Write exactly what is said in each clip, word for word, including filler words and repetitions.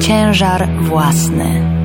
Ciężar własny.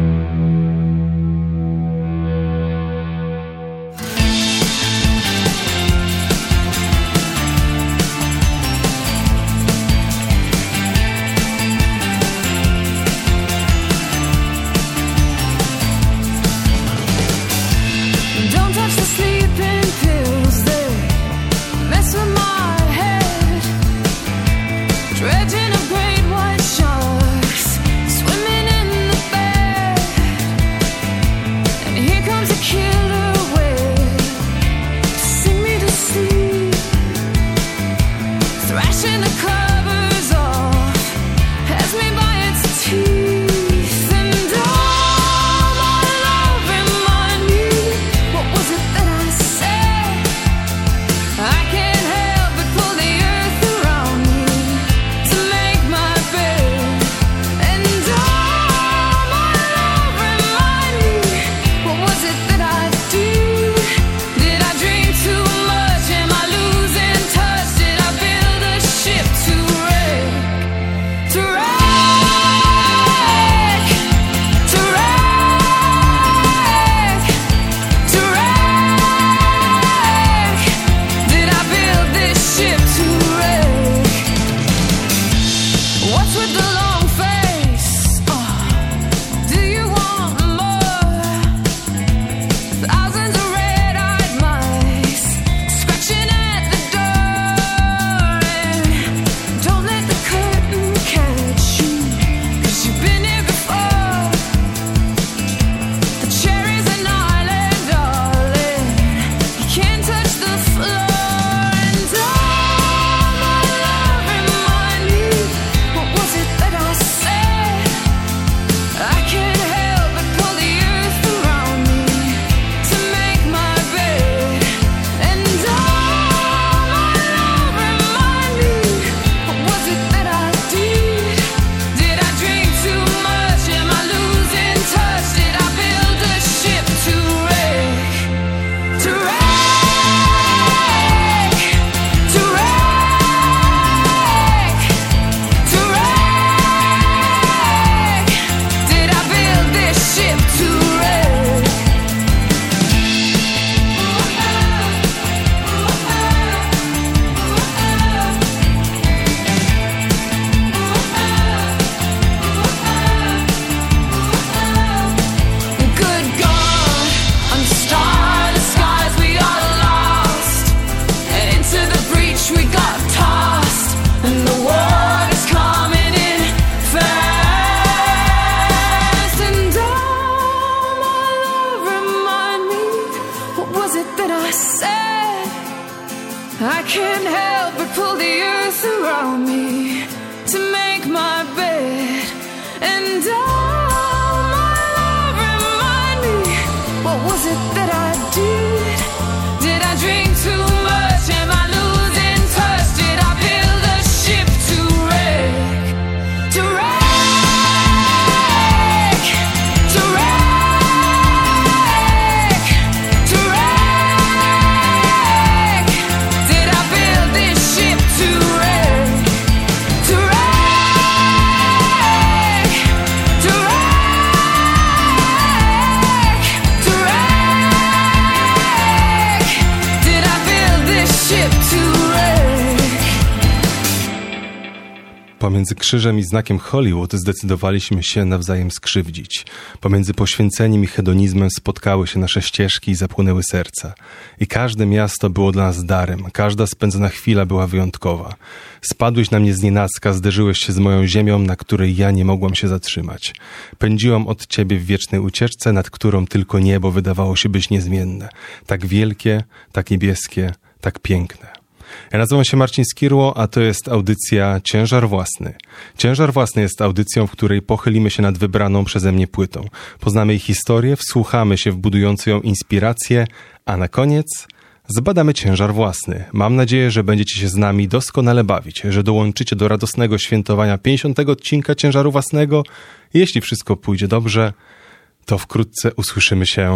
Pomiędzy krzyżem i znakiem Hollywood zdecydowaliśmy się nawzajem skrzywdzić. Pomiędzy poświęceniem i hedonizmem spotkały się nasze ścieżki i zapłonęły serca. I każde miasto było dla nas darem, każda spędzona chwila była wyjątkowa. Spadłeś na mnie znienacka, zderzyłeś się z moją ziemią, na której ja nie mogłam się zatrzymać. Pędziłam od ciebie w wiecznej ucieczce, nad którą tylko niebo wydawało się być niezmienne. Tak wielkie, tak niebieskie, tak piękne. Ja nazywam się Marcin Skirło, a to jest audycja Ciężar Własny. Ciężar Własny jest audycją, w której pochylimy się nad wybraną przeze mnie płytą. Poznamy jej historię, wsłuchamy się w budującą ją inspirację, a na koniec zbadamy ciężar własny. Mam nadzieję, że będziecie się z nami doskonale bawić, że dołączycie do radosnego świętowania pięćdziesiątego odcinka Ciężaru Własnego. Jeśli wszystko pójdzie dobrze, to wkrótce usłyszymy się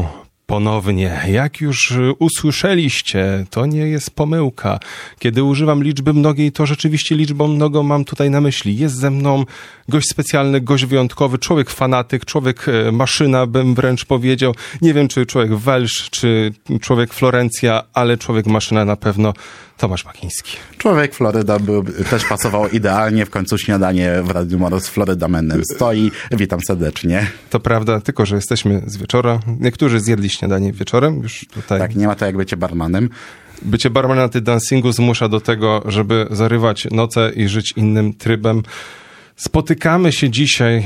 Ponownie, jak już usłyszeliście, to nie jest pomyłka. Kiedy używam liczby mnogiej, to rzeczywiście liczbą mnogą mam tutaj na myśli. Jest ze mną gość specjalny, gość wyjątkowy, człowiek fanatyk, człowiek maszyna, bym wręcz powiedział. Nie wiem, czy człowiek Welsz, czy człowiek Florencja, ale człowiek maszyna na pewno. Tomasz Makiński. Człowiek Floryda był, też pasował idealnie. W końcu śniadanie w Radiu Moroz Floryda Menem stoi. Witam serdecznie. To prawda, tylko że jesteśmy z wieczora. Niektórzy zjedli śniadanie wieczorem. Już tutaj. Tak, nie ma to jak bycie barmanem. Bycie barmanem na tym dancingu zmusza do tego, żeby zarywać noce i żyć innym trybem. Spotykamy się dzisiaj,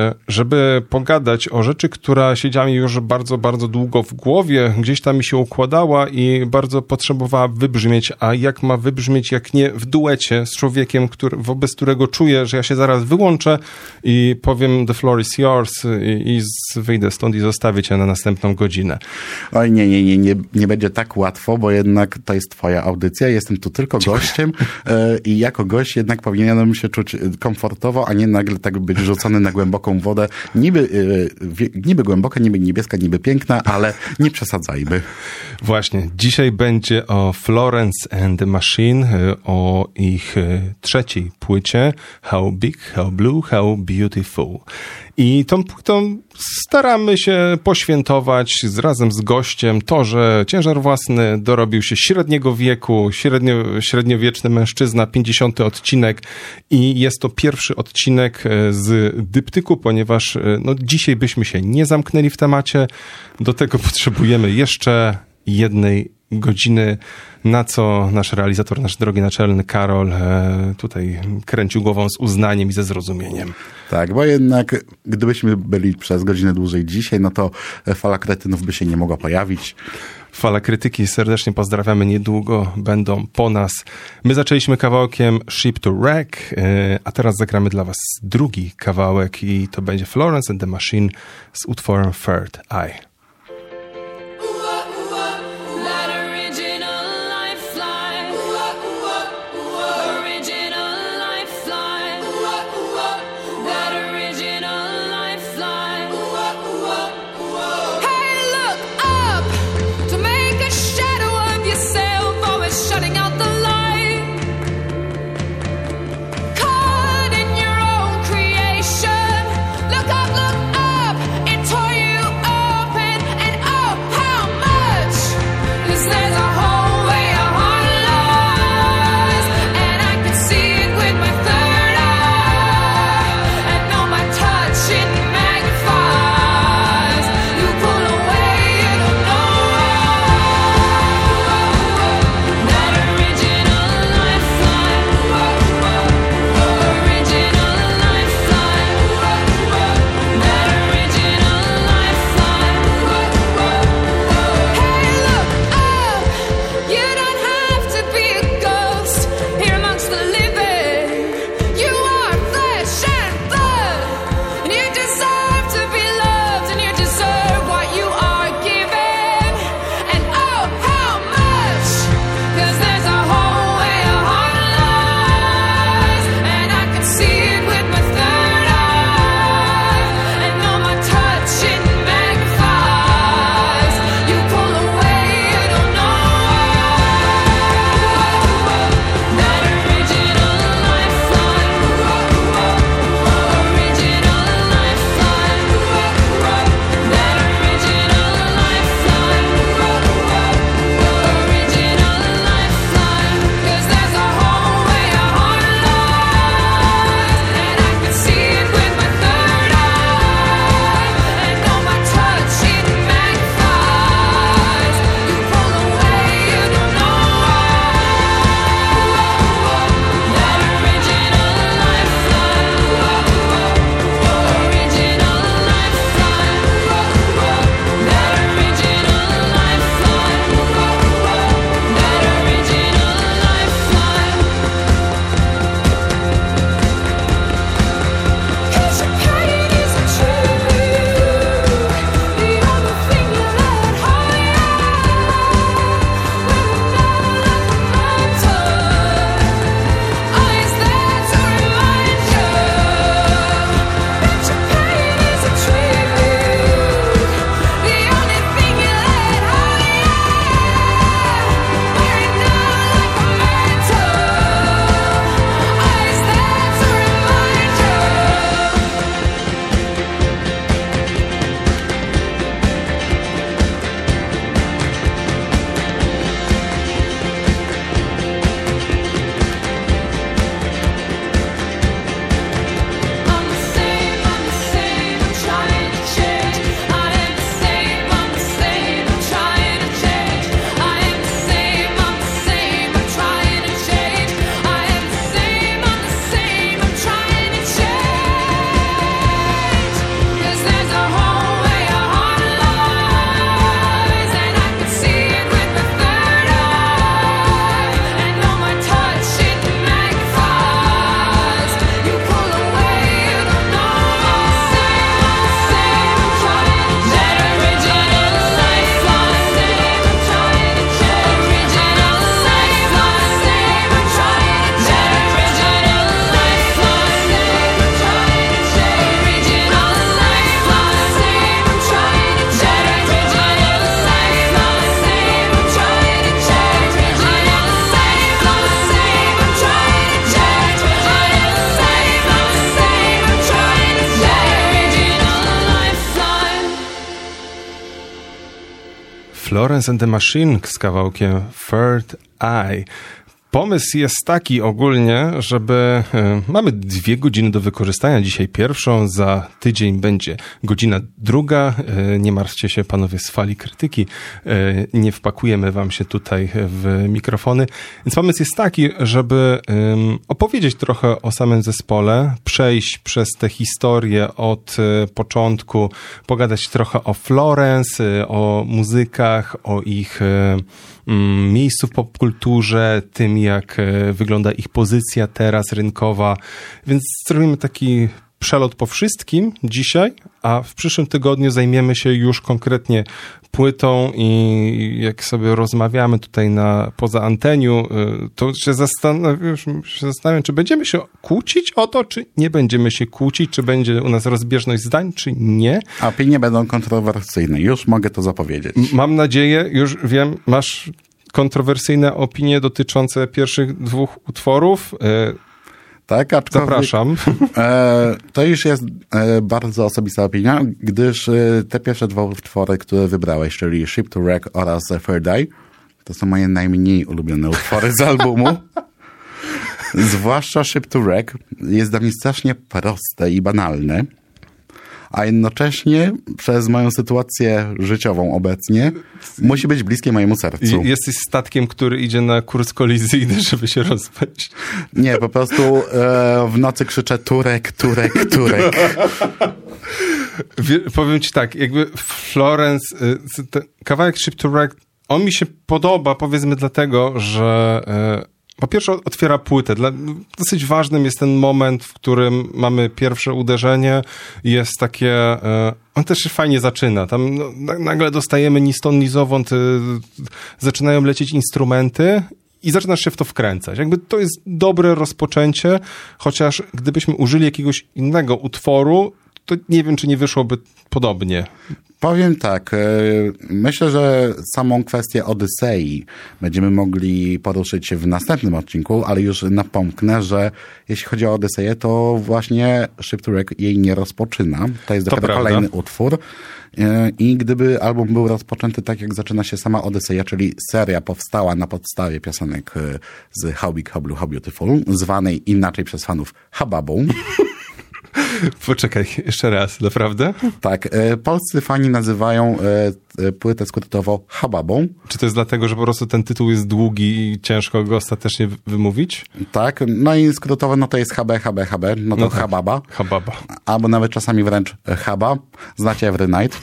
żeby pogadać o rzeczy, która siedziała mi już bardzo, bardzo długo w głowie, gdzieś tam mi się układała i bardzo potrzebowała wybrzmieć, a jak ma wybrzmieć, jak nie w duecie z człowiekiem, który, wobec którego czuję, że ja się zaraz wyłączę i powiem the floor is yours i, i z, wyjdę stąd i zostawię cię na następną godzinę. Oj, nie, nie, nie, nie, nie będzie tak łatwo, bo jednak to jest twoja audycja, jestem tu tylko gościem i jako gość jednak powinienem się czuć komfortowo, a nie nagle tak być rzucony na głęboką wodę. Niby, yy, niby głęboka, niby niebieska, niby piękna, ale nie przesadzajmy. Właśnie. Dzisiaj będzie o Florence and the Machine, o ich trzeciej płycie How Big, How Blue, How Beautiful. I tą płytą staramy się poświętować z, razem z gościem to, że ciężar własny dorobił się średniego wieku, średnio, średniowieczny mężczyzna, pięćdziesiąty odcinek i jest to pierwszy odcinek z dyptyku, ponieważ no, dzisiaj byśmy się nie zamknęli w temacie, do tego potrzebujemy jeszcze jednej godziny, na co nasz realizator, nasz drogi naczelny Karol e, tutaj kręcił głową z uznaniem i ze zrozumieniem. Tak, bo jednak gdybyśmy byli przez godzinę dłużej dzisiaj, no to fala kretynów by się nie mogła pojawić. Fala krytyki, serdecznie pozdrawiamy, niedługo będą po nas. My zaczęliśmy kawałkiem Ship to Wreck, e, a teraz zagramy dla was drugi kawałek i to będzie Florence and the Machine z utworem Third Eye. Look up, look up, it tore you open. Florence and the Machine z kawałkiem Third Eye. Pomysł jest taki ogólnie, żeby... Y, mamy dwie godziny do wykorzystania. Dzisiaj pierwszą, za tydzień będzie godzina druga. Y, nie martwcie się, panowie z fali krytyki. Y, nie wpakujemy wam się tutaj w mikrofony. Więc pomysł jest taki, żeby y, opowiedzieć trochę o samym zespole, przejść przez tę historię od y, początku, pogadać trochę o Florence, y, o muzykach, o ich... Y, miejscu w popkulturze, tym jak wygląda ich pozycja teraz rynkowa, więc zrobimy taki przelot po wszystkim dzisiaj, a w przyszłym tygodniu zajmiemy się już konkretnie płytą i jak sobie rozmawiamy tutaj na poza anteniu, to się zastanawiam, się zastanawiam, czy będziemy się kłócić o to, czy nie będziemy się kłócić, czy będzie u nas rozbieżność zdań, czy nie. A opinie będą kontrowersyjne, już mogę to zapowiedzieć. Mam nadzieję, już wiem, masz kontrowersyjne opinie dotyczące pierwszych dwóch utworów. Tak, aczkolwiek, zapraszam. E, to już jest e, bardzo osobista opinia, gdyż e, te pierwsze dwa utwory, które wybrałeś, czyli Ship to Wreck oraz Third Eye, to są moje najmniej ulubione utwory z albumu. Zwłaszcza Ship to Wreck jest dla mnie strasznie proste i banalne, a jednocześnie przez moją sytuację życiową obecnie musi być bliskie mojemu sercu. Jesteś statkiem, który idzie na kurs kolizyjny, żeby się rozpaść. Nie, po prostu e, w nocy krzyczę Turek, Turek, Turek. Wie, powiem ci tak, jakby Florence, ten kawałek Ship to Wreck, on mi się podoba, powiedzmy dlatego, że e, po pierwsze otwiera płytę. Dla, dosyć ważnym jest ten moment, w którym mamy pierwsze uderzenie. Jest takie... E, on też się fajnie zaczyna. Tam no, nagle dostajemy ni stąd, ni zowąd. E, zaczynają lecieć instrumenty i zaczynasz się w to wkręcać. Jakby to jest dobre rozpoczęcie, chociaż gdybyśmy użyli jakiegoś innego utworu, to nie wiem, czy nie wyszłoby podobnie. Powiem tak, myślę, że samą kwestię Odysei będziemy mogli poruszyć w następnym odcinku, ale już napomknę, że jeśli chodzi o Odyseję, to właśnie Ship to Wreck jej nie rozpoczyna. To jest dopiero kolejny utwór. I gdyby album był rozpoczęty tak, jak zaczyna się sama Odyseja, czyli seria powstała na podstawie piosenek z How Big, How Blue, How Beautiful, zwanej inaczej przez fanów Hababą. Poczekaj, jeszcze raz, naprawdę? Tak, e, polscy fani nazywają e, e, płytę skrótowo Hababą. Czy to jest dlatego, że po prostu ten tytuł jest długi i ciężko go ostatecznie wymówić? Tak, no i skrótowo no to jest H B, H B, H B, no to no tak. Hababa. Hababa. Albo nawet czasami wręcz Haba. Znacie Every Night?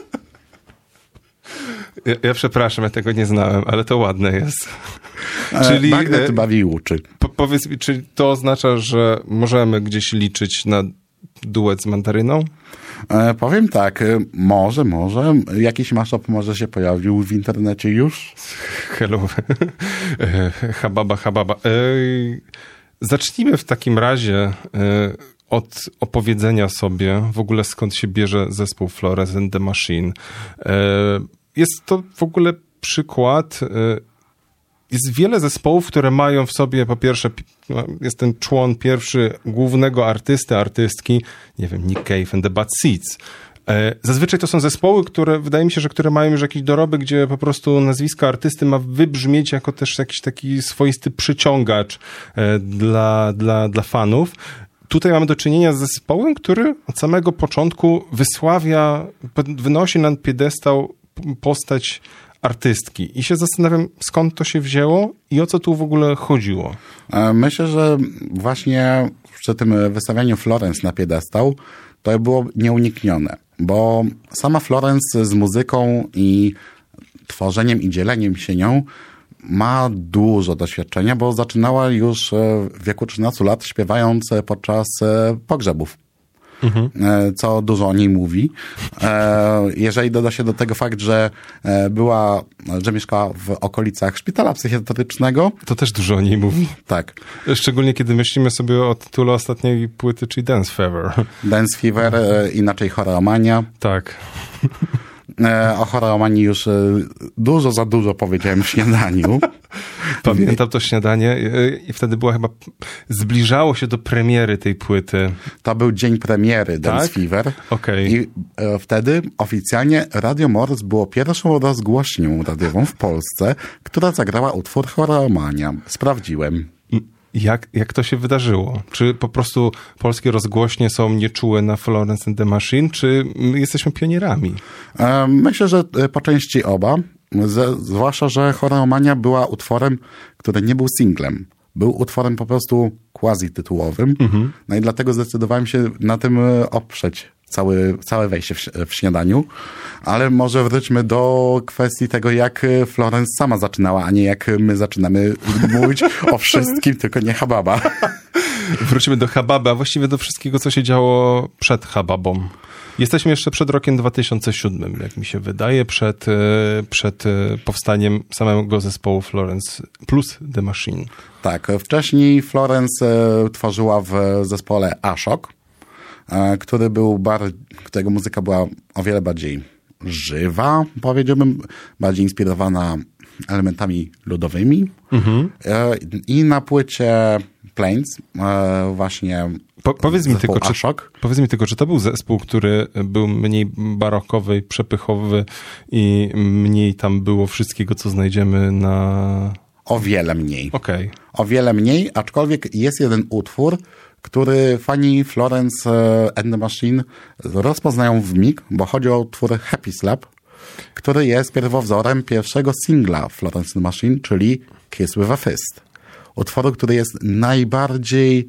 Ja, ja przepraszam, ja tego nie znałem, ale to ładne jest. Czyli Magnet bawi i uczy. Po, powiedz mi, czy to oznacza, że możemy gdzieś liczyć na duet z Mandaryną? E, powiem tak, może, może. Jakiś mashup może się pojawił w internecie już. Hello. Hababa, hababa. E, zacznijmy w takim razie e, od opowiedzenia sobie w ogóle skąd się bierze zespół Florence and the Machine. E, jest to w ogóle przykład... E, Jest wiele zespołów, które mają w sobie, po pierwsze, jest ten człon pierwszy głównego artysty, artystki, nie wiem, Nick Cave and the Bad Seeds. Zazwyczaj to są zespoły, które, wydaje mi się, że które mają już jakiś dorobek, gdzie po prostu nazwisko artysty ma wybrzmieć jako też jakiś taki swoisty przyciągacz dla, dla, dla fanów. Tutaj mamy do czynienia z zespołem, który od samego początku wysławia, wynosi na piedestał postać artystki. I się zastanawiam, skąd to się wzięło i o co tu w ogóle chodziło. Myślę, że właśnie przy tym wystawianiu Florence na piedestał to było nieuniknione, bo sama Florence z muzyką i tworzeniem i dzieleniem się nią ma dużo doświadczenia, bo zaczynała już w wieku trzynastu lat śpiewając podczas pogrzebów. Mhm. Co dużo o niej mówi. Jeżeli doda się do tego fakt, że była, że mieszkała w okolicach szpitala psychiatrycznego. To też dużo o niej mówi. Tak. Szczególnie kiedy myślimy sobie o tytule ostatniej płyty, czyli Dance Fever. Dance Fever, inaczej Choromania. Tak. e, o choreomanii już e, dużo za dużo powiedziałem w śniadaniu. Pamiętam to śniadanie e, i wtedy była chyba, zbliżało się do premiery tej płyty. To był dzień premiery Dance Tak? Fever. Okej. I e, wtedy oficjalnie Radio Morse było pierwszą rozgłośnią radiową w Polsce, która zagrała utwór Choreomania. Sprawdziłem. Jak, jak to się wydarzyło? Czy po prostu polskie rozgłośnie są nieczułe na Florence and the Machine, czy my jesteśmy pionierami? E, myślę, że e, po części oba. Z, zwłaszcza, że Choreomania była utworem, który nie był singlem. Był utworem po prostu quasi-tytułowym. Mhm. No i dlatego zdecydowałem się na tym e, oprzeć cały, całe wejście w, w śniadaniu. Ale może wróćmy do kwestii tego, jak Florence sama zaczynała, a nie jak my zaczynamy mówić o wszystkim, tylko nie Hababa. Wróćmy do Hababy, a właściwie do wszystkiego, co się działo przed Hababą. Jesteśmy jeszcze przed rokiem dwa tysiące siódmym, jak mi się wydaje, przed, przed powstaniem samego zespołu Florence plus The Machine. Tak, wcześniej Florence tworzyła w zespole Ashok, który był bar, którego muzyka była o wiele bardziej żywa, powiedziałbym, bardziej inspirowana elementami ludowymi. Mhm. I na płycie Plains właśnie po, powiedz mi tylko, czy, Ashok. Powiedz mi tylko, czy to był zespół, który był mniej barokowy, przepychowy i mniej tam było wszystkiego, co znajdziemy na... O wiele mniej. Okej. Okay. O wiele mniej, aczkolwiek jest jeden utwór, który fani Florence and the Machine rozpoznają w mig, bo chodzi o utwór Happy Slap, który jest pierwowzorem pierwszego singla Florence and the Machine, czyli Kiss with a Fist. Utworu, który jest najbardziej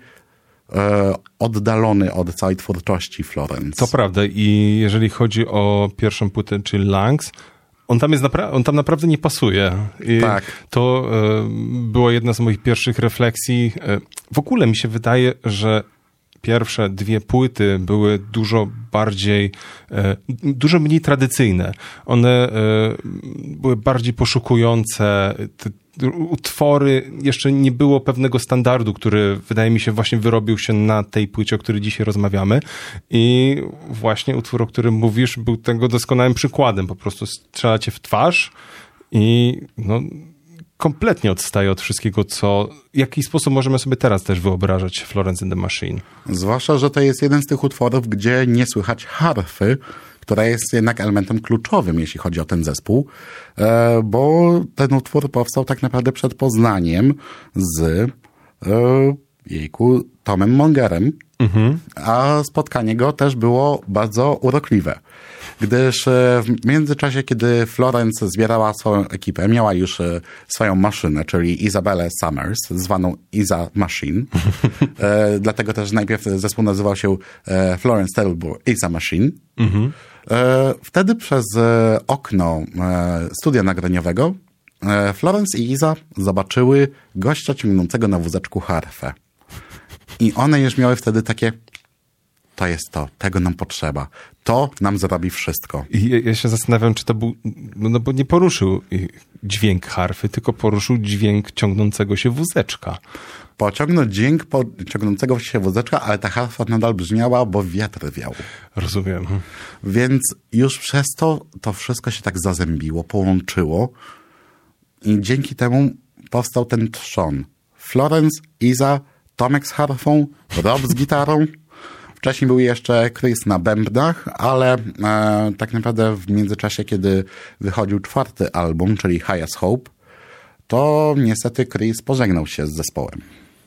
e, oddalony od całej twórczości Florence. To prawda i jeżeli chodzi o pierwszą płytę, czyli Lungs, On tam, jest napra- on tam naprawdę nie pasuje. I tak. To e, była jedna z moich pierwszych refleksji. E, w ogóle mi się wydaje, że pierwsze dwie płyty były dużo bardziej, e, dużo mniej tradycyjne. One e, były bardziej poszukujące. Te utwory, jeszcze nie było pewnego standardu, który wydaje mi się właśnie wyrobił się na tej płycie, o której dzisiaj rozmawiamy. I właśnie utwór, o którym mówisz, był tego doskonałym przykładem. Po prostu strzela cię w twarz i no, kompletnie odstaje od wszystkiego, co... W jaki sposób możemy sobie teraz też wyobrażać Florence and the Machine? Zwłaszcza, że to jest jeden z tych utworów, gdzie nie słychać harfy, która jest jednak elementem kluczowym, jeśli chodzi o ten zespół, bo ten utwór powstał tak naprawdę przed poznaniem z jejku, Tomem Mongerem, mhm. a spotkanie go też było bardzo urokliwe. Gdyż w międzyczasie, kiedy Florence zbierała swoją ekipę, miała już swoją maszynę, czyli Isabellę Summers, zwaną Isa Machine. e, dlatego też najpierw zespół nazywał się e, Florence Telbur Isa Machine. Mhm. E, wtedy przez e, okno e, studia nagraniowego e, Florence i Isa zobaczyły gościa ciągnącego na wózeczku harfę. I one już miały wtedy takie... To jest to, tego nam potrzeba. To nam zrobi wszystko. I ja się zastanawiam, czy to był, no bo nie poruszył dźwięk harfy, tylko poruszył dźwięk ciągnącego się wózeczka. Pociągnął dźwięk po, ciągnącego się wózeczka, ale ta harfa nadal brzmiała, bo wiatr wiał. Rozumiem. Więc już przez to to wszystko się tak zazębiło, połączyło i dzięki temu powstał ten trzon. Florence, Isa, Tomek z harfą, Rob z gitarą. Wcześniej był jeszcze Chris na bębnach, ale e, tak naprawdę w międzyczasie, kiedy wychodził czwarty album, czyli Highest Hope, to niestety Chris pożegnał się z zespołem.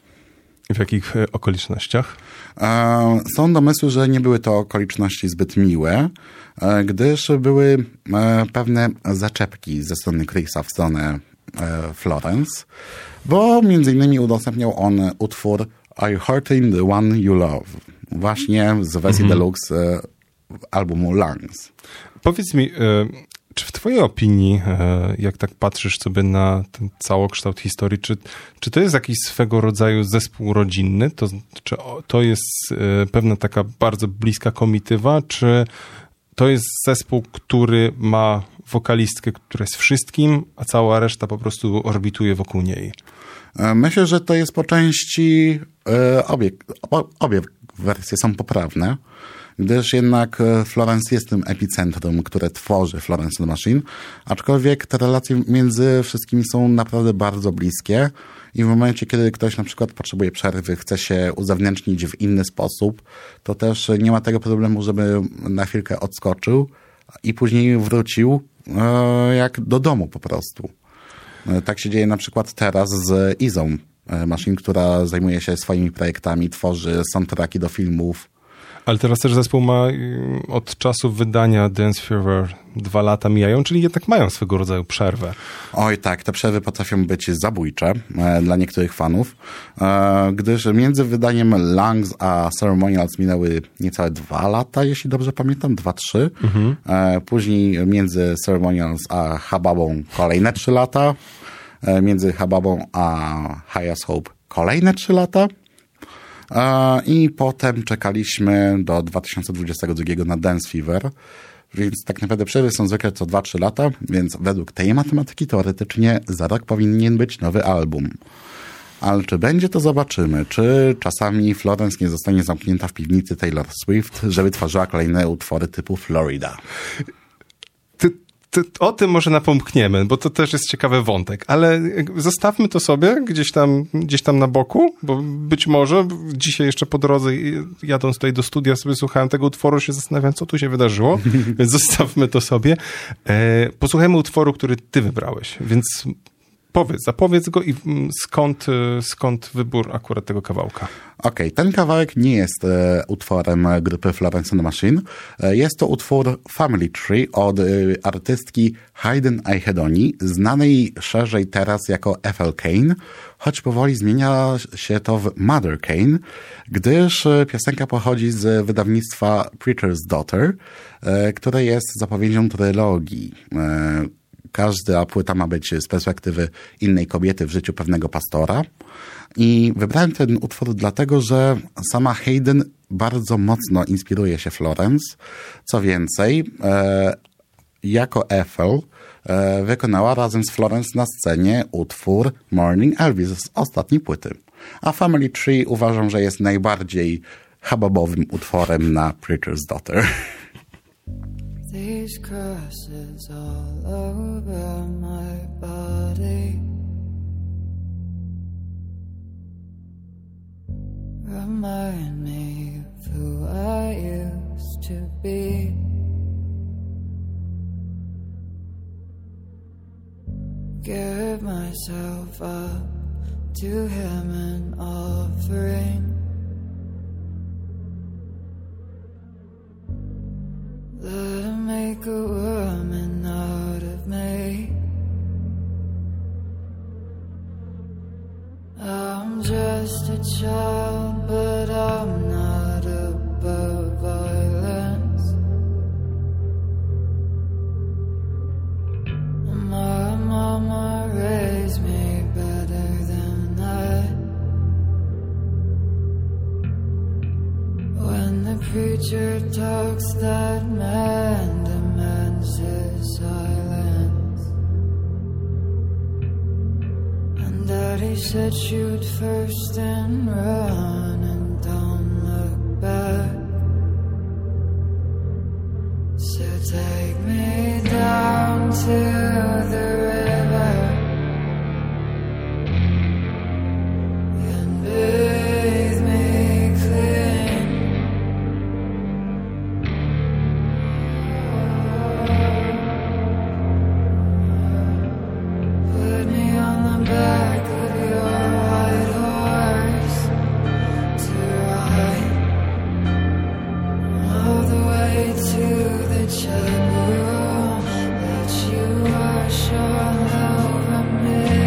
W jakich e, okolicznościach? E, są domysły, że nie były to okoliczności zbyt miłe, e, gdyż były e, pewne zaczepki ze strony Chrisa w stronę e, Florence, bo między innymi udostępniał on utwór Are You Hurting the One You Love? Właśnie z wersji mm-hmm. deluxe e, albumu Lungs. Powiedz mi, e, czy w twojej opinii, e, jak tak patrzysz sobie na ten całokształt historii, czy, czy to jest jakiś swego rodzaju zespół rodzinny? To, czy to jest e, pewna taka bardzo bliska komitywa, czy to jest zespół, który ma wokalistkę, która jest wszystkim, a cała reszta po prostu orbituje wokół niej? Myślę, że to jest po części e, obie, obie wersje są poprawne, gdyż jednak Florence jest tym epicentrum, które tworzy Florence and the Machine, aczkolwiek te relacje między wszystkimi są naprawdę bardzo bliskie i w momencie, kiedy ktoś na przykład potrzebuje przerwy, chce się uzewnętrznić w inny sposób, to też nie ma tego problemu, żeby na chwilkę odskoczył i później wrócił e, jak do domu po prostu. E, tak się dzieje na przykład teraz z Izą Machine, która zajmuje się swoimi projektami, tworzy soundtracki do filmów. Ale teraz też zespół ma od czasu wydania Dance Fever dwa lata mijają, czyli jednak mają swego rodzaju przerwę. Oj tak, te przerwy potrafią być zabójcze e, dla niektórych fanów, e, gdyż między wydaniem Lungs a Ceremonials minęły niecałe dwa lata, jeśli dobrze pamiętam, dwa, trzy. Mhm. E, później między Ceremonials a Hababą kolejne trzy lata. E, między Hababą a Highest Hope kolejne trzy lata. I potem czekaliśmy do dwa tysiące dwudziestego drugiego na Dance Fever, więc tak naprawdę przerwy są zwykle co dwa trzy lata, więc według tej matematyki teoretycznie za rok powinien być nowy album. Ale czy będzie, to zobaczymy. Czy czasami Florence nie zostanie zamknięta w piwnicy Taylor Swift, żeby tworzyła kolejne utwory typu Florida. Ty O tym może napomkniemy, bo to też jest ciekawy wątek, ale zostawmy to sobie gdzieś tam, gdzieś tam na boku, bo być może dzisiaj jeszcze po drodze, jadąc tutaj do studia, sobie słuchałem tego utworu, się zastanawiam, co tu się wydarzyło, więc zostawmy to sobie. E, posłuchajmy utworu, który ty wybrałeś, więc powiedz, zapowiedz go i skąd, skąd wybór akurat tego kawałka? Okej, okay, ten kawałek nie jest e, utworem grupy Florence and the Machine. E, jest to utwór Family Tree od e, artystki Hayden Ihedoni, znanej szerzej teraz jako Ethel Cain, choć powoli zmienia się to w Mother Cain, gdyż e, piosenka pochodzi z wydawnictwa Preacher's Daughter, e, które jest zapowiedzią trylogii. E, Każda płyta ma być z perspektywy innej kobiety w życiu pewnego pastora. I wybrałem ten utwór dlatego, że sama Hayden bardzo mocno inspiruje się Florence. Co więcej, e, jako Ethel e, wykonała razem z Florence na scenie utwór Morning Elvis z ostatniej płyty. A Family Tree uważam, że jest najbardziej hababowym utworem na Preacher's Daughter. These crosses all over my body remind me of who I used to be. Give myself up to him an offering. Let him make a woman out of me. I'm just a child, but I'm not above violence. My mama raised me better than that. When the preacher talks, that man demands his silence. And Daddy said shoot first and run and don't look back. So take me down to the river and bathe me clean. Put me on the back of your white horse to ride all the way to the chapel. Let you wash all over me.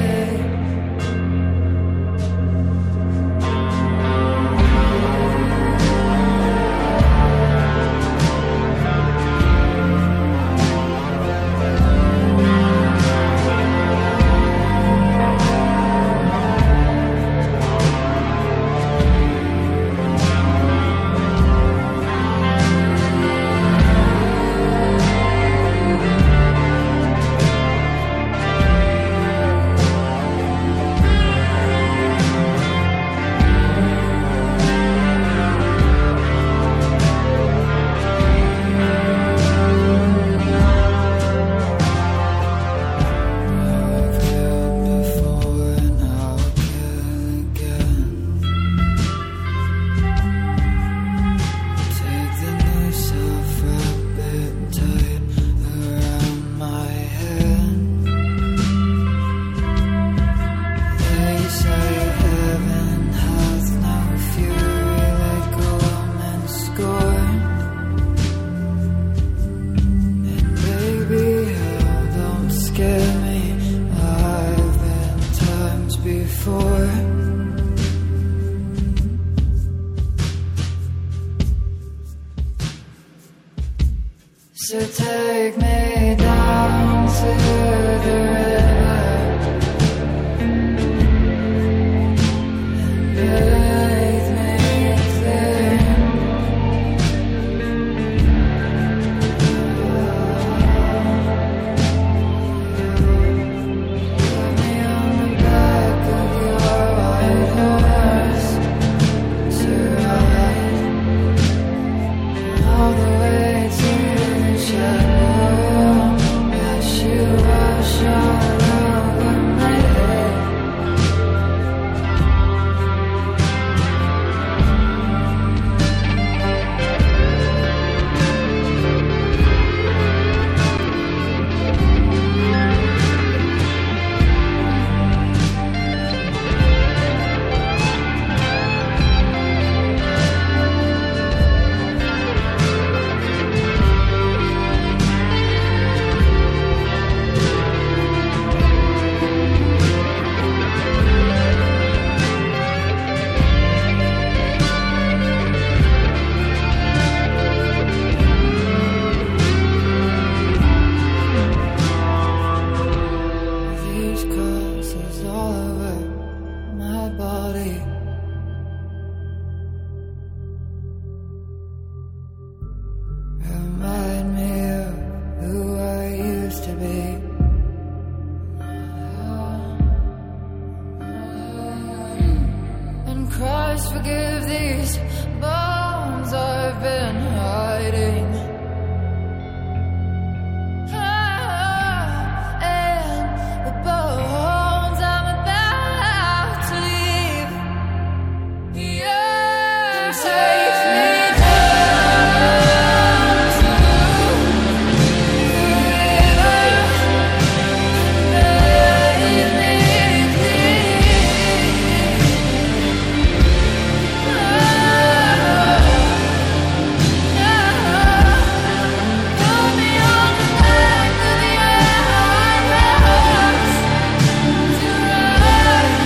So take me down to the river and bathe me clear. Put me on the back of your white horse to ride all the way to the shadow as you wash all over my head. These crosses all over my body. Remind me of who I used to be. And Christ, forgive these bones I've been hiding. Ah, and the bones I'm about to leave. Yeah, take me down to the river, bathe me clean. Ah, put me on the back of your white horse to ride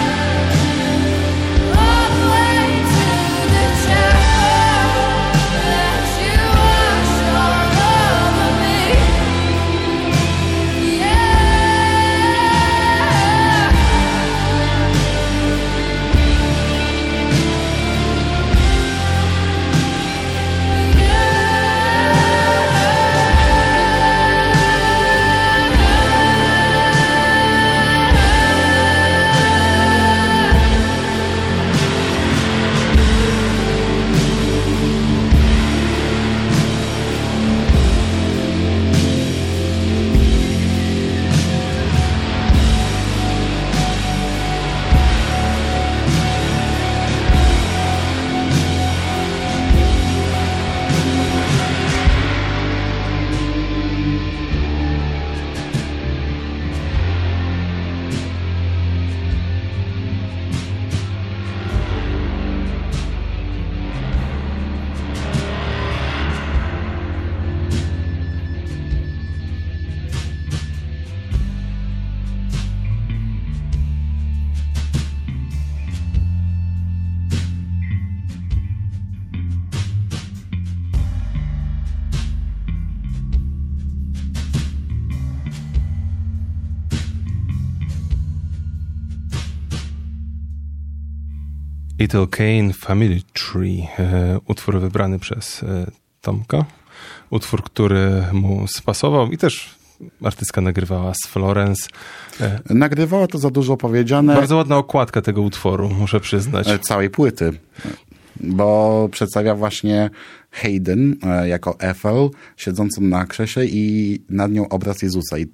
all the way to the shadow that you wash all over me. Yeah. Ethel Cain, Family Tree, e, utwór wybrany przez e, Tomka, utwór, który mu spasował i też artystka nagrywała z Florence. E, Nagrywała to za dużo powiedziane. bardzo ładna okładka tego utworu, muszę przyznać. e, Całej płyty. Bo przedstawia właśnie Hayden e, jako Ethel, siedzącą na krześle i nad nią obraz Jezusa. I, e,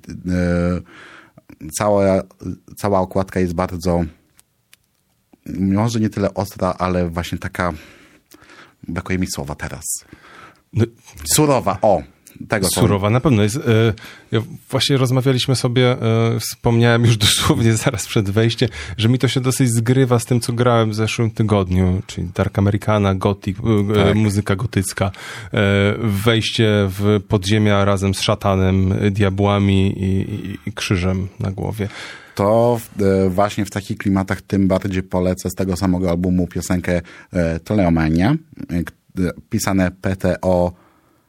cała, cała okładka jest bardzo, może nie tyle ostra, ale właśnie taka, brakuje mi słowa teraz. No, Surowa, o. Tego co- surowa, na pewno jest. E, ja właśnie rozmawialiśmy sobie, e, wspomniałem już dosłownie zaraz przed wejściem, że mi to się dosyć zgrywa z tym, co grałem w zeszłym tygodniu, czyli Dark Americana, Gothic, e, Tak. muzyka gotycka, e, wejście w podziemia razem z szatanem, diabłami i, i, i krzyżem na głowie. To e, właśnie w takich klimatach tym bardziej polecę z tego samego albumu piosenkę e, Teleomania, e, k- e, pisane P T O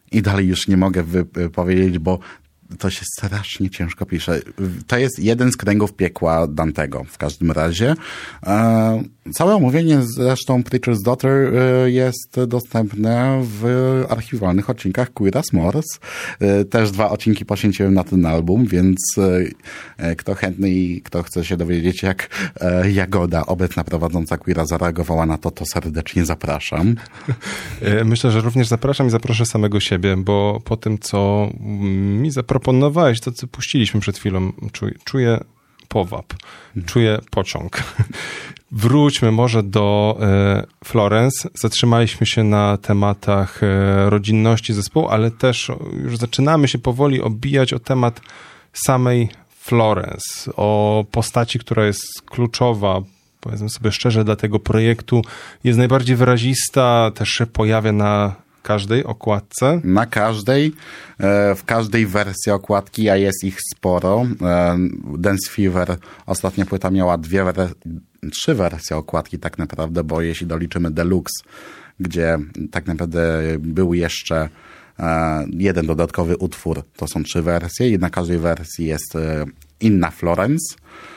I dalej już nie mogę wypowiedzieć, bo to się strasznie ciężko pisze. To jest jeden z kręgów piekła Dantego w każdym razie. E, całe omówienie zresztą Preacher's Daughter e, jest dostępne w archiwalnych odcinkach Queer as Morse. E, też dwa odcinki poświęciłem na ten album, więc e, kto chętny i kto chce się dowiedzieć, jak e, Jagoda, obecna prowadząca Queera, zareagowała na to, to serdecznie zapraszam. Myślę, że również zapraszam i zaproszę samego siebie, bo po tym, co mi zaproponowałeś, proponowałeś, to co puściliśmy przed chwilą, czuję, czuję powab, czuję pociąg. Wróćmy może do e, Florence. Zatrzymaliśmy się na tematach e, rodzinności zespołu, ale też już zaczynamy się powoli obijać o temat samej Florence, o postaci, która jest kluczowa, powiedzmy sobie szczerze, dla tego projektu. Jest najbardziej wyrazista, też się pojawia na każdej okładce? Na każdej, w każdej wersji okładki, a jest ich sporo. Dance Fever, ostatnia płyta miała dwie, trzy wersje okładki tak naprawdę, bo jeśli doliczymy Deluxe, gdzie tak naprawdę był jeszcze jeden dodatkowy utwór, to są trzy wersje i na każdej wersji jest inna Florence.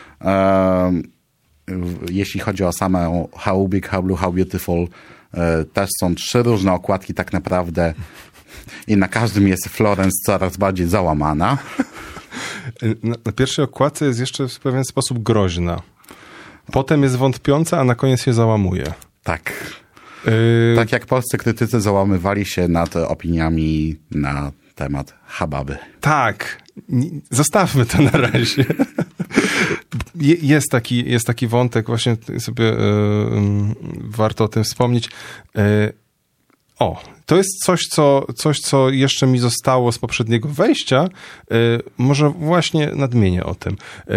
Jeśli chodzi o samą How Big, How Blue, How Beautiful, też są trzy różne okładki tak naprawdę i na każdym jest Florence coraz bardziej załamana. Na, na pierwszej okładce jest jeszcze w pewien sposób groźna. Potem jest wątpiąca, a na koniec się załamuje. Tak. Yy... Tak jak polscy krytycy załamywali się nad opiniami na temat Hababy. Tak. Zostawmy to na razie. Jest taki, jest taki wątek, właśnie sobie yy, warto o tym wspomnieć. Yy, o, to jest coś co, coś, co jeszcze mi zostało z poprzedniego wejścia. Yy, może właśnie nadmienię o tym. Yy,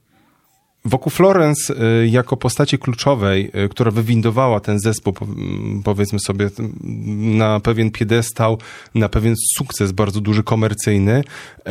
Wokół Florence jako postaci kluczowej, która wywindowała ten zespół, powiedzmy sobie, na pewien piedestał, na pewien sukces bardzo duży, komercyjny.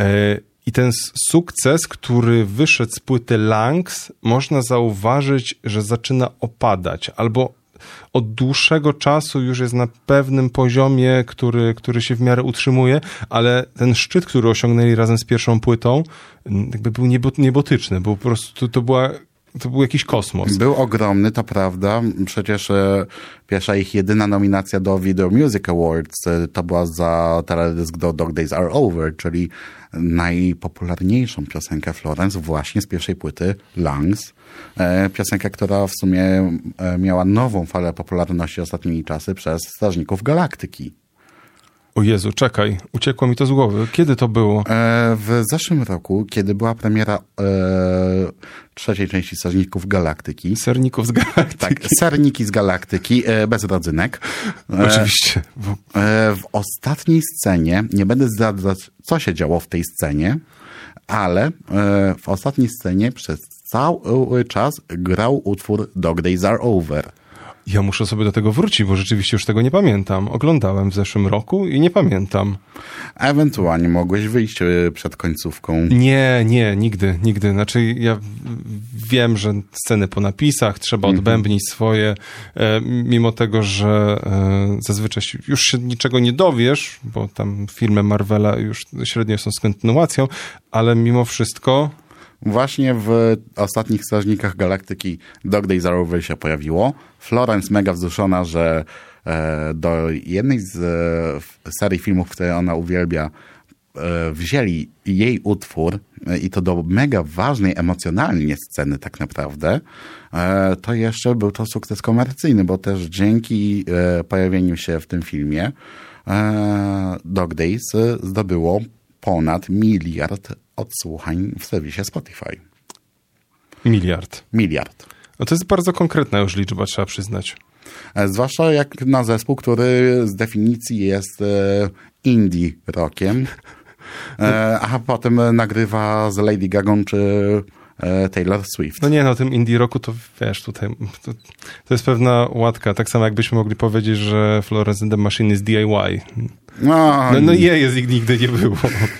I ten sukces, który wyszedł z płyty Lungs, można zauważyć, że zaczyna opadać, albo od dłuższego czasu już jest na pewnym poziomie, który, który się w miarę utrzymuje, ale ten szczyt, który osiągnęli razem z pierwszą płytą, jakby był niebo, niebotyczny, bo po prostu to była To był jakiś kosmos. Był ogromny, to prawda. Przecież e, pierwsza ich jedyna nominacja do Video Music Awards e, to była za teledysk do Dog Days Are Over, czyli najpopularniejszą piosenkę Florence właśnie z pierwszej płyty Lungs. E, piosenkę, która w sumie e, miała nową falę popularności ostatnimi czasy przez Strażników Galaktyki. O Jezu, czekaj, uciekło mi to z głowy. Kiedy to było? E, w zeszłym roku, kiedy była premiera e, trzeciej części Strażników Galaktyki. Serników z Galaktyki. Tak, Serniki z Galaktyki, e, bez rodzynek. E, Oczywiście. E, w ostatniej scenie, nie będę zdradzać, co się działo w tej scenie, ale e, w ostatniej scenie przez cały czas grał utwór Dog Days Are Over. Ja muszę sobie do tego wrócić, bo rzeczywiście już tego nie pamiętam. Oglądałem w zeszłym roku i nie pamiętam. Ewentualnie mogłeś wyjść przed końcówką. Nie, nie, nigdy, nigdy. Znaczy ja wiem, że sceny po napisach, trzeba odbębnić mm-hmm. swoje, e, mimo tego, że e, zazwyczaj już się niczego nie dowiesz, bo tam filmy Marvela już średnio są z kontynuacją, ale mimo wszystko... Właśnie w ostatnich Strażnikach Galaktyki Dog Days Are Over się pojawiło. Florence mega wzruszona, że e, do jednej z e, serii filmów, które ona uwielbia, e, wzięli jej utwór e, i to do mega ważnej emocjonalnie sceny tak naprawdę. E, to jeszcze był to sukces komercyjny, bo też dzięki e, pojawieniu się w tym filmie e, Dog Days zdobyło ponad miliard odsłuchań w serwisie Spotify. Miliard. Miliard. No to jest bardzo konkretna już liczba, trzeba przyznać. Zwłaszcza jak na zespół, który z definicji jest e, indie rockiem, e, a potem nagrywa z Lady Gagą czy e, Taylor Swift. No nie, no tym indie rocku to wiesz, tutaj to, to jest pewna łatka. Tak samo jakbyśmy mogli powiedzieć, że Florence and the Machine jest D I Y. No, no, no je, jest, nigdy nie było.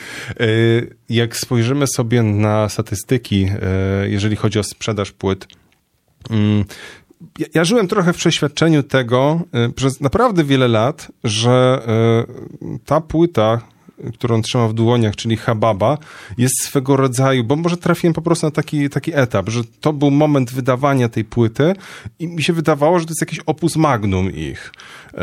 Jak spojrzymy sobie na statystyki, jeżeli chodzi o sprzedaż płyt, ja, ja żyłem trochę w przeświadczeniu tego y, przez naprawdę wiele lat, że y, ta płyta, którą trzymam w dłoniach, czyli Hababa, jest swego rodzaju, bo może trafiłem po prostu na taki, taki etap, że to był moment wydawania tej płyty i mi się wydawało, że to jest jakiś opus magnum ich. Y,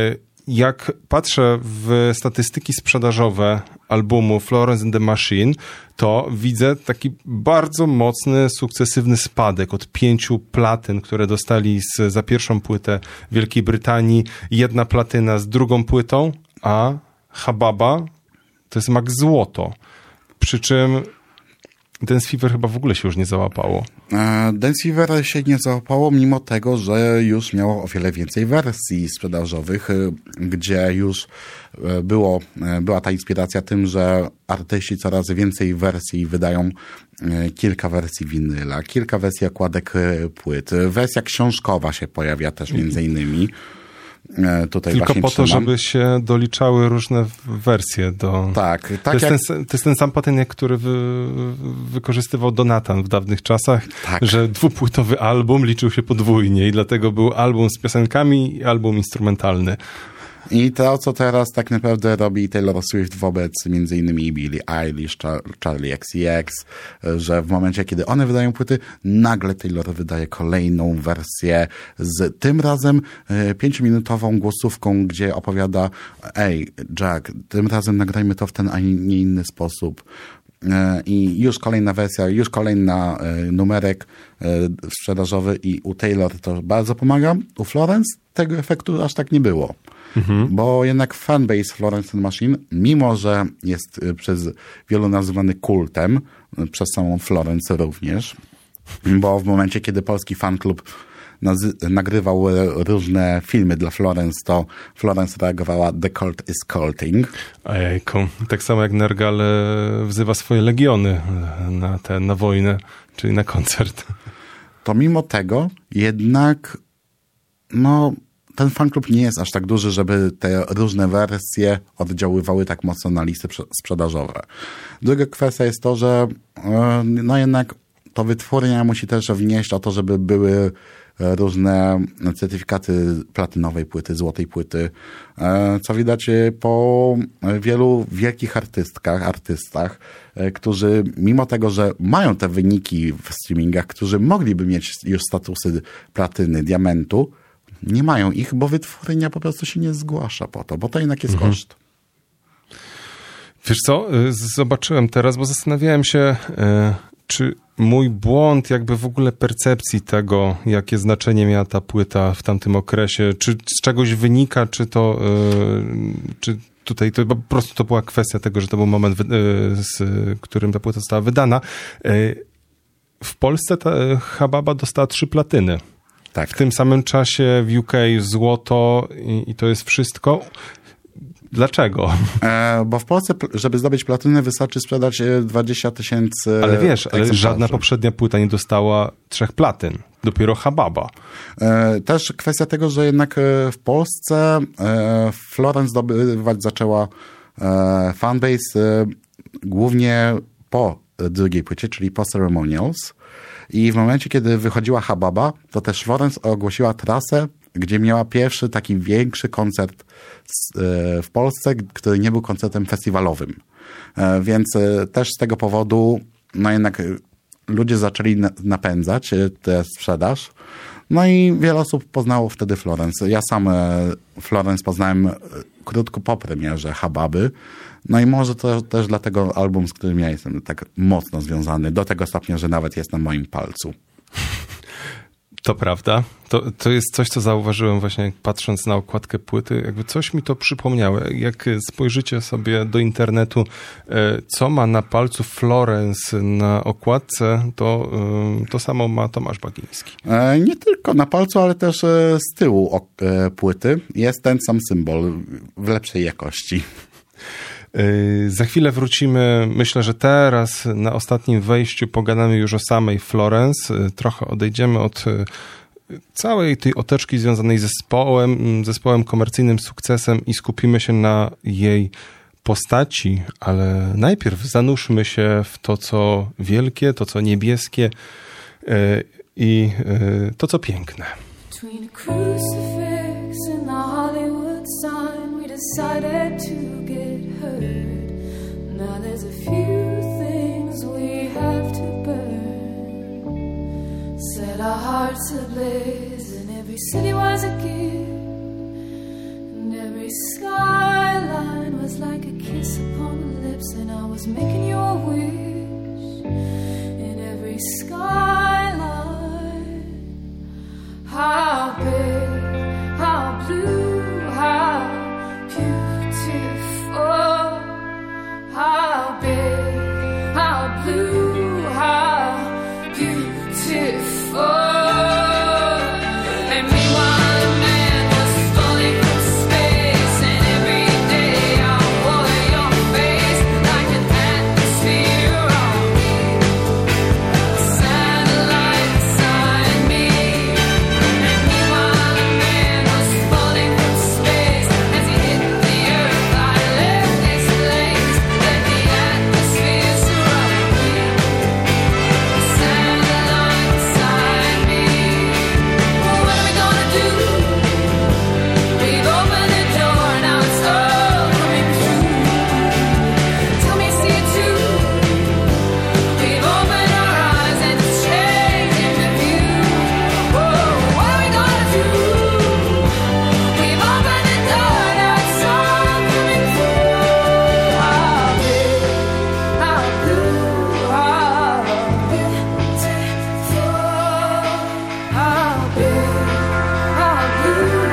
Jak patrzę w statystyki sprzedażowe albumu Florence and the Machine, to widzę taki bardzo mocny, sukcesywny spadek od pięciu platyn, które dostali z, za pierwszą płytę w Wielkiej Brytanii, jedna platyna z drugą płytą, a Hababa to jest Max Złoto. Przy czym Dance Fever chyba w ogóle się już nie załapało. Dance Fever się nie załapało, mimo tego, że już miało o wiele więcej wersji sprzedażowych, gdzie już było, była ta inspiracja tym, że artyści coraz więcej wersji wydają, kilka wersji winyla, kilka wersji okładek płyt. Wersja książkowa się pojawia też między innymi. Tutaj tylko po to, trzymam. żeby się doliczały różne wersje do... Tak, tak to, jest jak... ten, to jest ten sam patent, który wy, wykorzystywał Donatan w dawnych czasach, tak. że dwupłytowy album liczył się podwójnie i dlatego był album z piosenkami i album instrumentalny. I to, co teraz tak naprawdę robi Taylor Swift wobec między innymi Billie Eilish, Charlie X C X, że w momencie, kiedy one wydają płyty, nagle Taylor wydaje kolejną wersję z tym razem pięciominutową głosówką, gdzie opowiada: ej, Jack, tym razem nagrajmy to w ten, a nie inny sposób. I już kolejna wersja, już kolejna numerek sprzedażowy i u Taylor to bardzo pomaga. U Florence tego efektu aż tak nie było. Mhm. Bo jednak fanbase Florence and Machine, mimo że jest przez wielu nazywany kultem, przez samą Florence również, bo w momencie, kiedy polski fanklub nazy- nagrywał różne filmy dla Florence, to Florence reagowała: "The cult is culting". Ojejku, tak samo jak Nergal wzywa swoje legiony na tę, na wojnę, czyli na koncert. To mimo tego jednak, no, ten fanklub nie jest aż tak duży, żeby te różne wersje oddziaływały tak mocno na listy sprzedażowe. Druga kwestia jest to, że no jednak to wytwórnia musi też wnieść o to, żeby były różne certyfikaty platynowej płyty, złotej płyty, co widać po wielu wielkich artystkach, artystach, którzy mimo tego, że mają te wyniki w streamingach, którzy mogliby mieć już statusy platyny, diamentu, nie mają ich, bo wytwórnia po prostu się nie zgłasza po to, bo to jednak jest mhm. koszt. Wiesz co, zobaczyłem teraz, bo zastanawiałem się, czy mój błąd jakby w ogóle percepcji tego, jakie znaczenie miała ta płyta w tamtym okresie, czy z czegoś wynika, czy to, czy tutaj to po prostu to była kwestia tego, że to był moment, z którym ta płyta została wydana. W Polsce ta Hababa dostała trzy platyny. Tak. W tym samym czasie w U K złoto i, i to jest wszystko. Dlaczego? E, bo w Polsce, żeby zdobyć platynę, wystarczy sprzedać dwadzieścia tysięcy. Ale wiesz, ale żadna poprzednia płyta nie dostała trzech platyn. Dopiero Hababa. E, też kwestia tego, że jednak w Polsce e, Florence zdobywać zaczęła e, fanbase e, głównie po drugiej płycie, czyli po Ceremonials. I w momencie, kiedy wychodziła Hababa, to też Florence ogłosiła trasę, gdzie miała pierwszy taki większy koncert w Polsce, który nie był koncertem festiwalowym. Więc też z tego powodu no jednak ludzie zaczęli napędzać tę sprzedaż. No i wiele osób poznało wtedy Florence. Ja sam Florence poznałem krótko po premierze Hababy. No i może to też dlatego album, z którym ja jestem tak mocno związany, do tego stopnia, że nawet jest na moim palcu. To prawda. To, to jest coś, co zauważyłem właśnie patrząc na okładkę płyty. Jakby coś mi to przypomniało. Jak spojrzycie sobie do internetu, co ma na palcu Florence na okładce, to to samo ma Tomasz Bagiński. Nie tylko na palcu, ale też z tyłu płyty jest ten sam symbol w lepszej jakości. Za chwilę wrócimy. Myślę, że teraz na ostatnim wejściu pogadamy już o samej Florence. Trochę odejdziemy od całej tej otoczki związanej z zespołem, zespołem komercyjnym sukcesem i skupimy się na jej postaci, ale najpierw zanurzmy się w to, co wielkie, to, co niebieskie i to, co piękne. Between a crucifix and the Hollywood sign, we decided to get hurt. Now there's a few things we have to burn. Set our hearts ablaze, and every city was a gift, and every skyline was like a kiss upon the lips, and I was making you a wish in every skyline. How big, how blue, how beautiful. How big, how blue, how beautiful. And meanwhile a man was falling from space, and every day I wore your face like an atmosphere on me, a satellite beside me. And meanwhile a man was falling from space, as he hit the earth I left this place. Let the atmosphere surround me, a satellite beside me. Well, what are we gonna do? We've opened the door, now it's all coming through. Tell me, see it too. We've opened our eyes and it's changing the view. Whoa, what are we gonna do? We've opened the door, now it's all coming through. How big, how blue, how beautiful. How big, how blue, how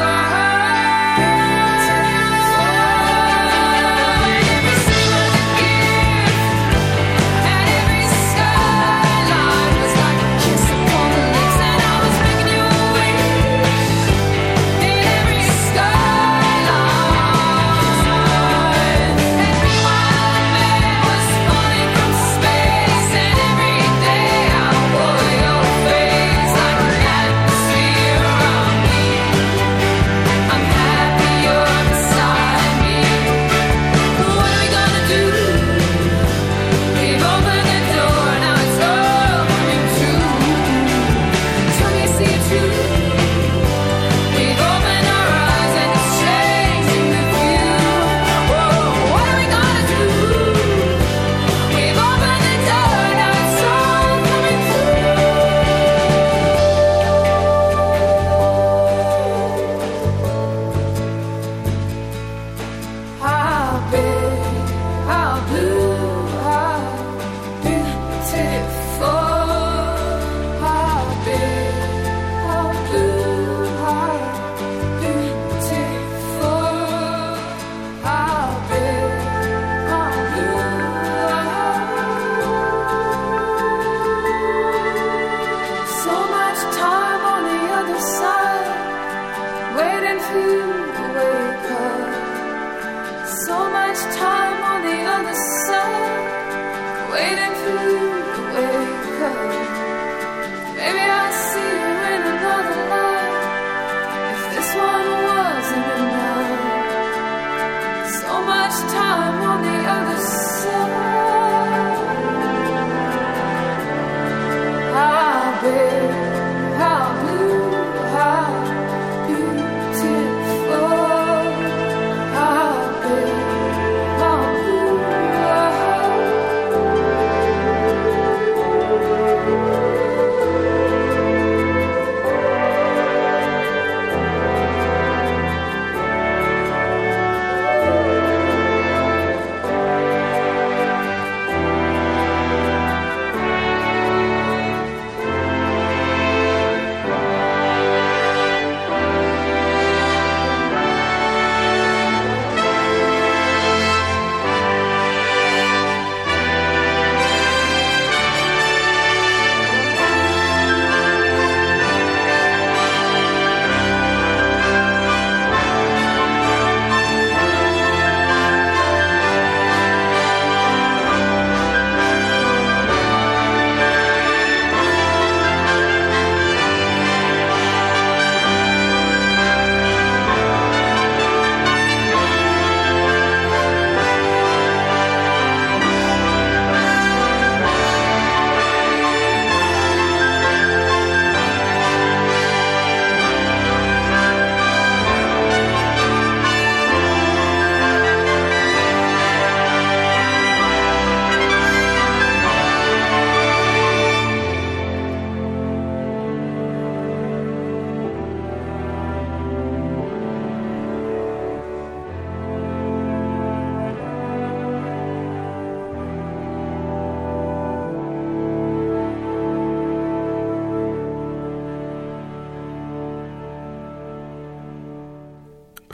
so much time on the other side, waiting for you to wake up. So much time on the other side, waiting for you to wake up. Maybe I'll see you in another life, if this one wasn't enough. So much time on the other side. How big, how blue, how beautiful. How big, how blue, how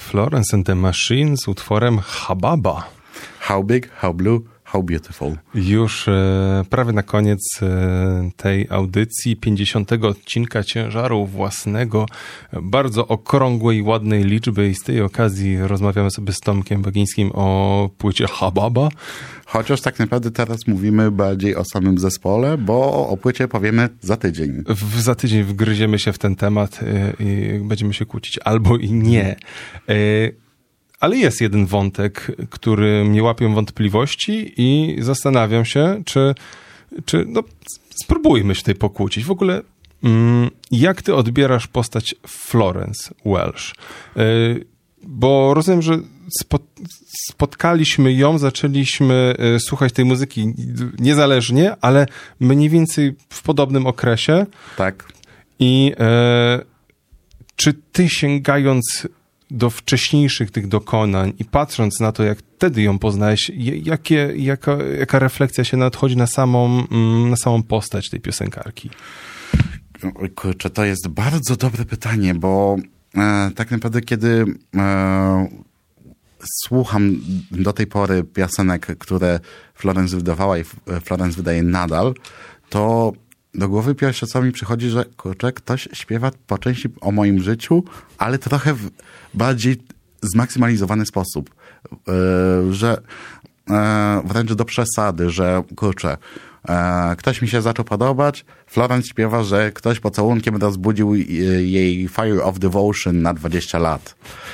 Florence and the Machine z utworem Hababa. How big, how blue, how beautiful. Już e, prawie na koniec e, tej audycji, pięćdziesiątego odcinka Ciężaru Własnego, bardzo okrągłej, ładnej liczby i z tej okazji rozmawiamy sobie z Tomkiem Bagińskim o płycie Hababa. Chociaż tak naprawdę teraz mówimy bardziej o samym zespole, bo o płycie powiemy za tydzień. W, za tydzień wgryziemy się w ten temat e, i będziemy się kłócić albo i nie. E, Ale jest jeden wątek, który mnie łapią wątpliwości i zastanawiam się, czy, czy no, spróbujmy się tutaj pokłócić. W ogóle, mm, jak ty odbierasz postać Florence Welch? Yy, bo rozumiem, że spot, spotkaliśmy ją, zaczęliśmy y, słuchać tej muzyki niezależnie, ale mniej więcej w podobnym okresie. Tak. I y, czy ty, sięgając do wcześniejszych tych dokonań i patrząc na to, jak wtedy ją poznałeś, jakie, jaka, jaka refleksja się nadchodzi na samą, na samą postać tej piosenkarki? Oj, kurczę, to jest bardzo dobre pytanie, bo e, tak naprawdę kiedy e, słucham do tej pory piosenek, które Florence wydawała i Florence wydaje nadal, to do głowy pierwsze co mi przychodzi, że kurczę, ktoś śpiewa po części o moim życiu, ale trochę w bardziej zmaksymalizowany sposób. Yy, że yy, wręcz do przesady, że kurczę, yy, ktoś mi się zaczął podobać, Florence śpiewa, że ktoś pocałunkiem rozbudził jej Fire of Devotion na dwadzieścia lat.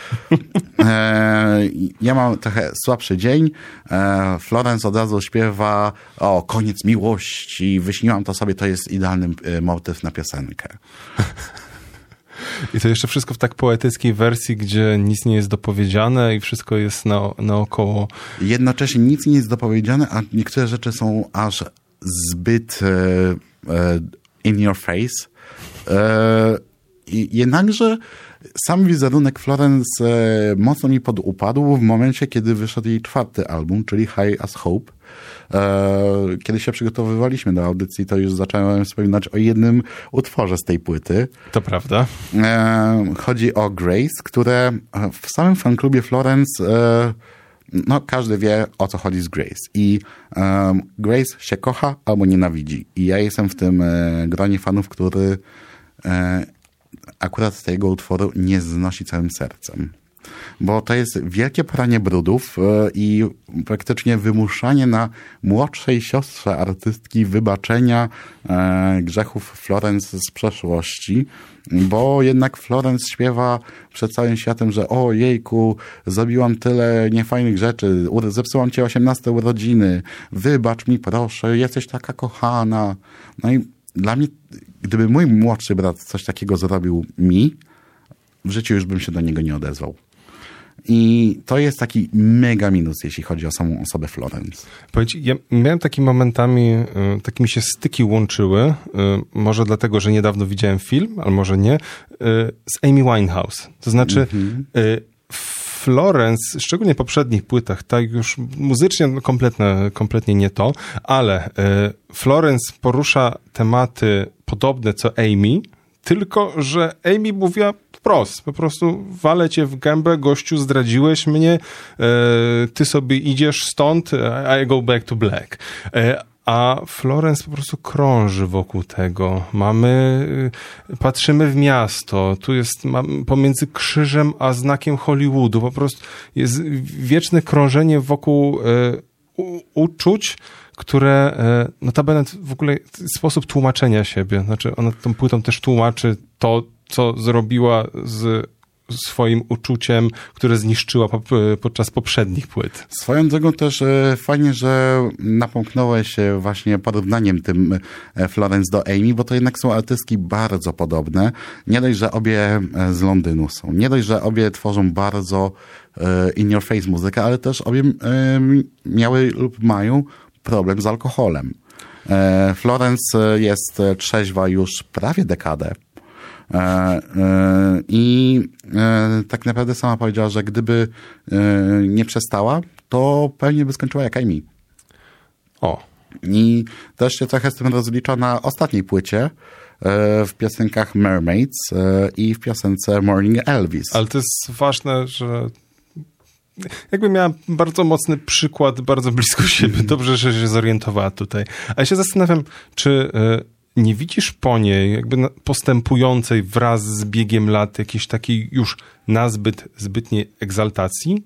Ja mam trochę słabszy dzień. Florence od razu śpiewa o koniec miłości, wyśniłam to sobie, to jest idealny motyw na piosenkę. I to jeszcze wszystko w tak poetyckiej wersji, gdzie nic nie jest dopowiedziane i wszystko jest na, naokoło. Jednocześnie nic nie jest dopowiedziane, a niektóre rzeczy są aż zbyt e, e, in your face. E, i jednakże sam wizerunek Florence e, mocno mi podupadł w momencie, kiedy wyszedł jej czwarty album, czyli High as Hope. E, kiedy się przygotowywaliśmy do audycji, to już zacząłem wspominać o jednym utworze z tej płyty. To prawda. E, chodzi o Grace, które w samym fanklubie Florence e, no każdy wie, o co chodzi z Grace. I um, Grace się kocha albo nienawidzi. I ja jestem w tym e, gronie fanów, który e, akurat tego utworu nie znosi całym sercem. Bo to jest wielkie pranie brudów e, i praktycznie wymuszanie na młodszej siostrze artystki wybaczenia e, grzechów Florence z przeszłości. Bo jednak Florence śpiewa przed całym światem, że o jejku, zrobiłam tyle niefajnych rzeczy, zepsułam ci osiemnaste urodziny, wybacz mi proszę, jesteś taka kochana. No i dla mnie, gdyby mój młodszy brat coś takiego zrobił mi, w życiu już bym się do niego nie odezwał. I to jest taki mega minus, jeśli chodzi o samą osobę Florence. Powiedz, ja miałem takimi momentami, takie mi się styki łączyły, może dlatego, że niedawno widziałem film, ale może nie, z Amy Winehouse. To znaczy mm-hmm. Florence, szczególnie w poprzednich płytach, tak już muzycznie no kompletnie, kompletnie nie to, ale Florence porusza tematy podobne co Amy, tylko że Amy mówiła wprost, po prostu walę cię w gębę, gościu, zdradziłeś mnie, e, ty sobie idziesz stąd, I go back to black. E, a Florence po prostu krąży wokół tego. Mamy, patrzymy w miasto, tu jest mam, pomiędzy krzyżem a znakiem Hollywoodu, po prostu jest wieczne krążenie wokół e, u, uczuć, które notabene w ogóle sposób tłumaczenia siebie, znaczy ona tą płytą też tłumaczy to, co zrobiła z swoim uczuciem, które zniszczyła podczas poprzednich płyt. Swoją drogą też fajnie, że napomknąłeś się właśnie porównaniem tym Florence do Amy, bo to jednak są artystki bardzo podobne. Nie dość, że obie z Londynu są. Nie dość, że obie tworzą bardzo in your face muzykę, ale też obie miały lub mają problem z alkoholem. Florence jest trzeźwa już prawie dekadę. I tak naprawdę sama powiedziała, że gdyby nie przestała, to pewnie by skończyła jak Amy. O. I też się trochę z tym rozlicza na ostatniej płycie, w piosenkach Mermaids i w piosence Morning Elvis. Ale to jest ważne, że jakby miała bardzo mocny przykład bardzo blisko siebie. Dobrze, że się zorientowała tutaj. A ja się zastanawiam, czy nie widzisz po niej jakby postępującej wraz z biegiem lat jakiejś takiej już nazbyt zbytniej egzaltacji?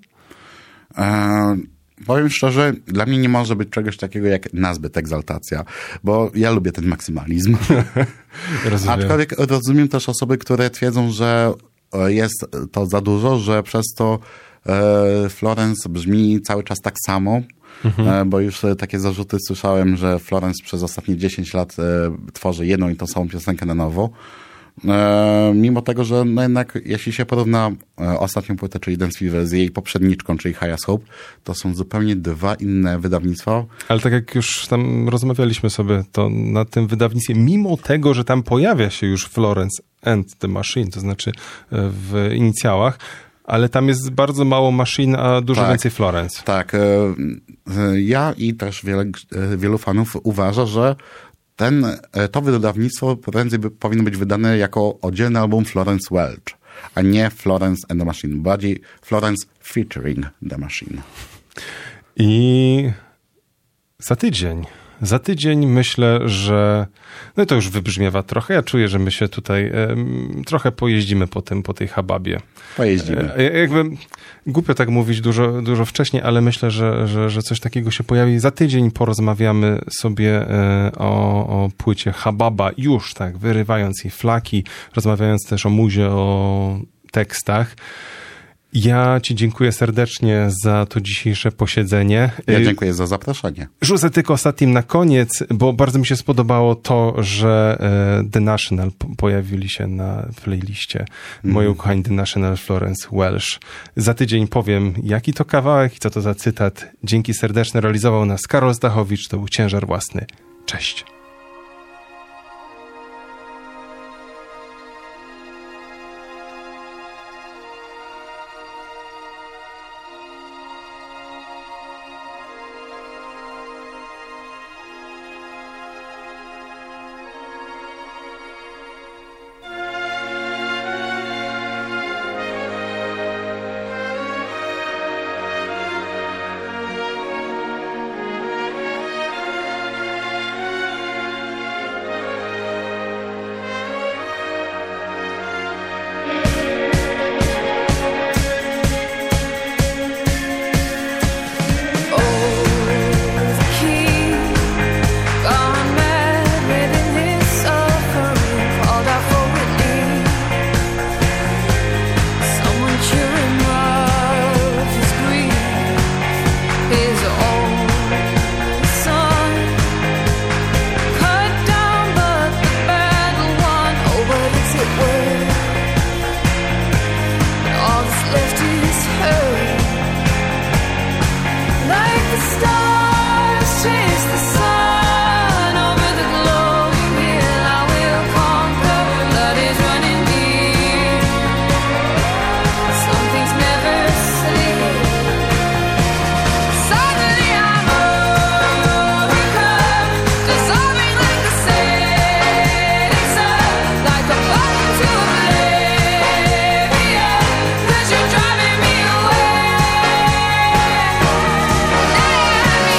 E, powiem szczerze, dla mnie nie może być czegoś takiego jak nazbyt egzaltacja, bo ja lubię ten maksymalizm. Rozumiem. Aczkolwiek rozumiem też osoby, które twierdzą, że jest to za dużo, że przez to e, Florence brzmi cały czas tak samo. Mhm. Bo już takie zarzuty słyszałem, że Florence przez ostatnie dziesięć lat e, tworzy jedną i tą samą piosenkę na nowo. E, mimo tego, że no jednak jeśli się porówna e, ostatnią płytę, czyli Dance Fever z jej poprzedniczką, czyli Highest Hope, to są zupełnie dwa inne wydawnictwa. Ale tak jak już tam rozmawialiśmy sobie, to na tym wydawnictwie, mimo tego, że tam pojawia się już Florence and the Machine, to znaczy w inicjałach, ale tam jest bardzo mało maszyn, a dużo tak, więcej Florence. Tak. Ja i też wiele, wielu fanów uważa, że ten, to wydawnictwo prędzej by, powinno być wydane jako oddzielny album Florence Welch, a nie Florence and the Machine. Bardziej Florence featuring the Machine. I za tydzień. Za tydzień myślę, że no to już wybrzmiewa trochę. Ja czuję, że my się tutaj um, trochę pojeździmy po tym, po tej hababie. Pojeździmy. E, jakby głupio tak mówić dużo, dużo wcześniej, ale myślę, że, że, że coś takiego się pojawi. Za tydzień porozmawiamy sobie e, o, o płycie Hababa, już tak, wyrywając jej flaki, rozmawiając też o muzie, o tekstach. Ja ci dziękuję serdecznie za to dzisiejsze posiedzenie. Ja dziękuję za zaproszenie. Rzucę tylko ostatnim na koniec, bo bardzo mi się spodobało to, że The National pojawili się na playliście. Mm. Moi ukochani The National, Florence Welch. Za tydzień powiem, jaki to kawałek i co to za cytat. Dzięki serdeczne, realizował nas Karol Stachowicz, to był Ciężar Własny. Cześć. Driving me away.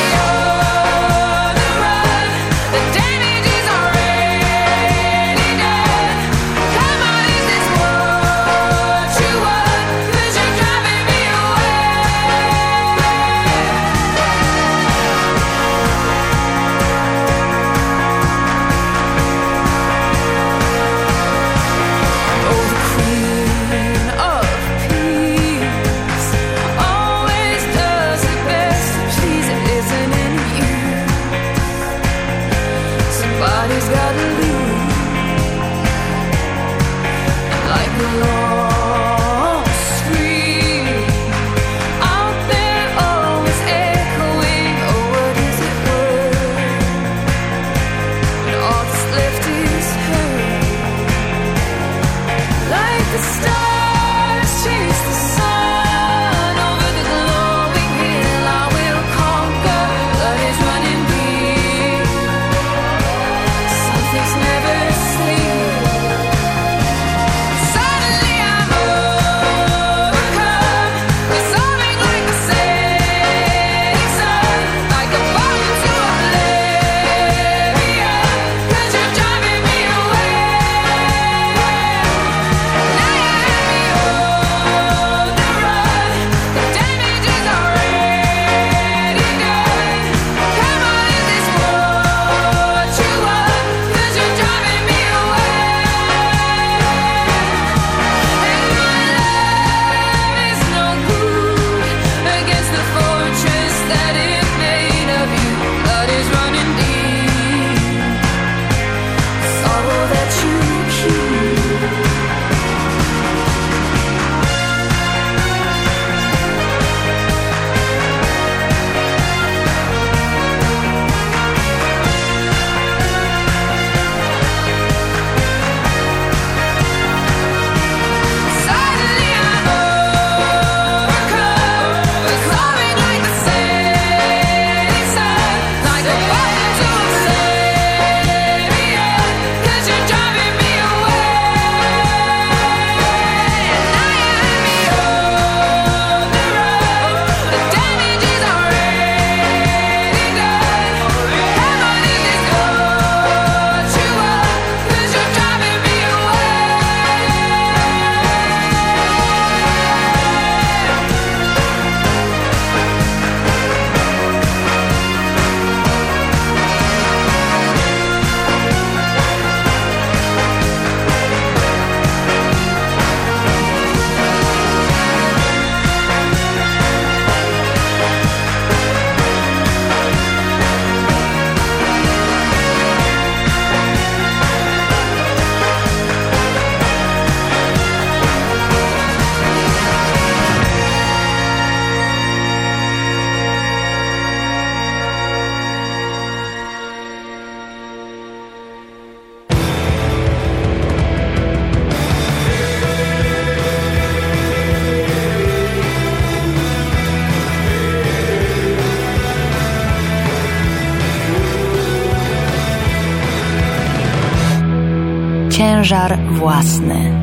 ciężar własny.